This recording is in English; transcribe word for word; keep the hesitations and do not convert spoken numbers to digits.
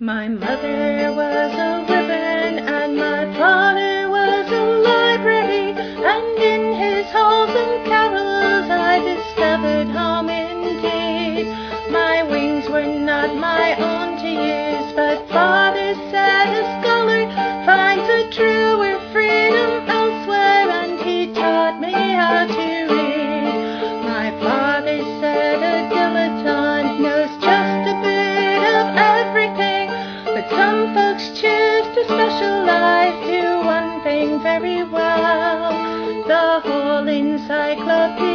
My mother was a ribbon and my father was a library, and in his halls and carols I discovered home indeed. My wings were not my own to use, but father said a scholar finds a truer freedom elsewhere, and he taught me how to read. My father said a dilettante knows just a bit of everything, but some folks choose to specialize, do one thing very well. The whole encyclopedia